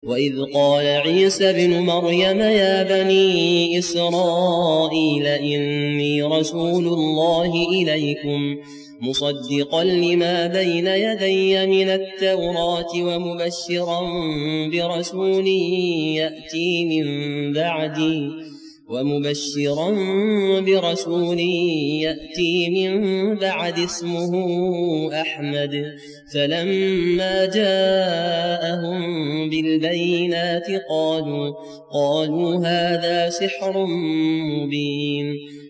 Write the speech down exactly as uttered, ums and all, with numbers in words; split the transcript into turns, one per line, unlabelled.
وإذ قال عيسى ابن مريم يا بني إسرائيل إني رسول الله إليكم مصدقا لما بين يدي من التوراة ومبشرا برسول يأتي من بعدي ومبشرا برسول يأتي من بعد اسمه أحمد. فلما جاءهم بالبينات قالوا, قالوا هذا سحر مبين.